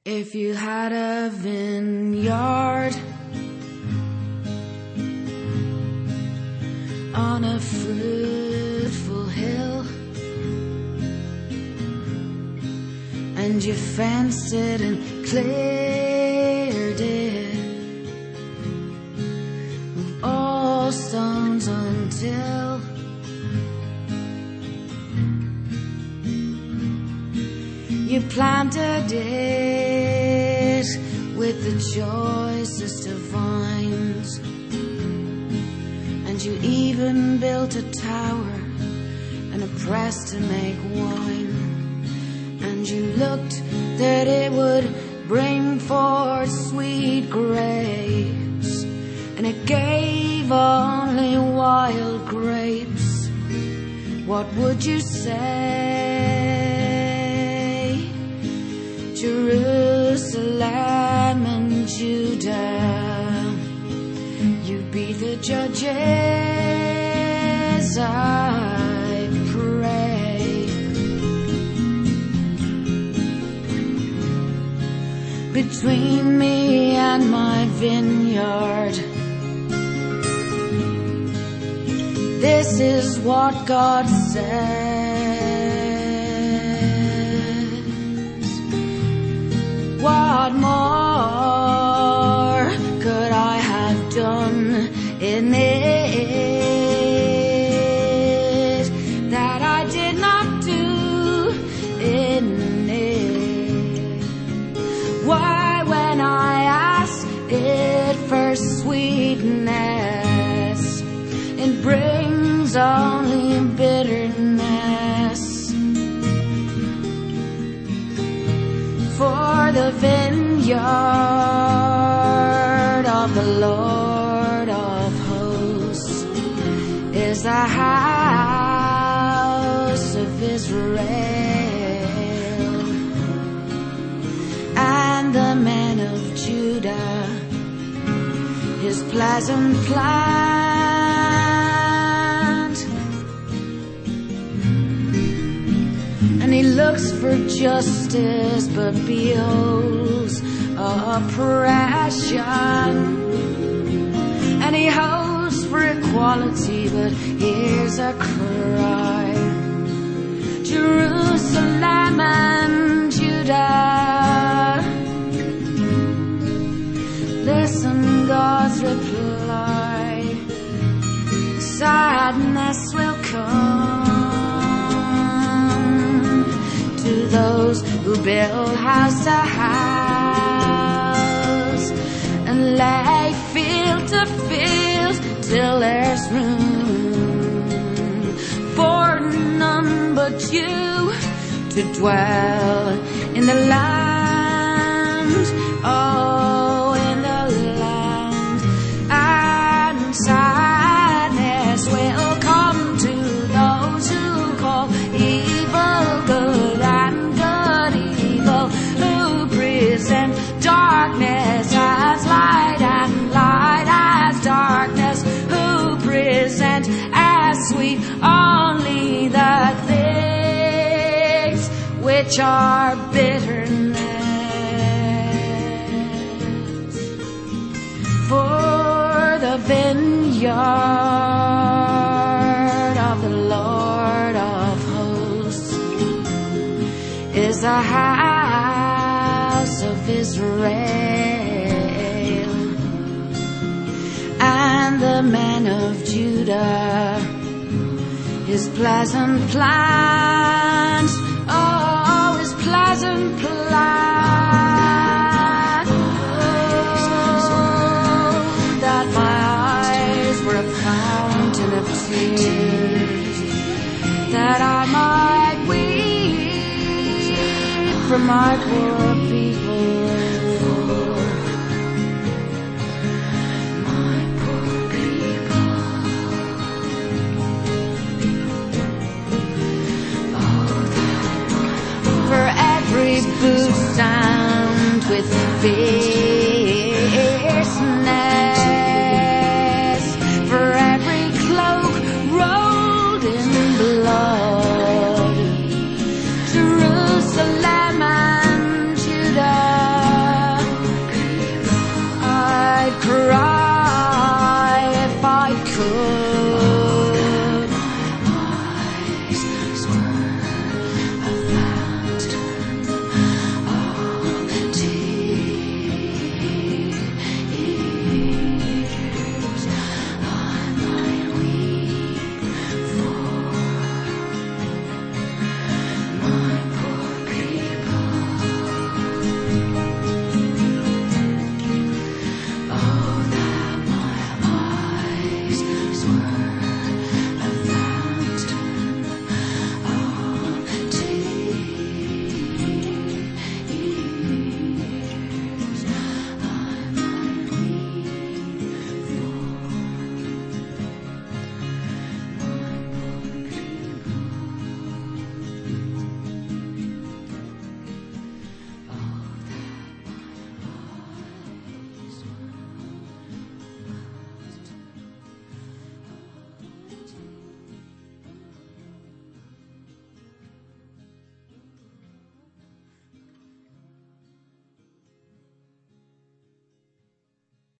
If you had a vineyard on a fruitful hill, and you fenced it and cleared it of all stones until you planted it with the choicest of vines, and you even built a tower and a press to make wine, and you looked that it would bring forth sweet grapes, and it gave only wild grapes. What would you say? Jerusalem and Judah, you be the judges, I pray. Between me and my vineyard, this is what God says. What more could I have done in it that I did not do in it? Why, when I asked it for sweetness, it brings only bitterness. For the vineyard of the Lord of hosts is the house of Israel, and the men of Judah his pleasant plant. And he looks for justice, but beholds oppression. And he hopes for equality, but hears a cry. Jerusalem and Judah, listen, God's reply. Sadness will come to those who build house to house and lay field to field till there's room for none but you to dwell in the land. Oh, in the land. And sadness will come to those who call evil good and good evil, who present darkness as light and light as darkness, who present as sweet only the things which are bitterness. For the vineyard of the Lord of hosts is the house of Israel, and the men of Judah his pleasant plant. Oh, his pleasant plant. Oh, that my eyes were a fountain of tears, that I might weep from my poor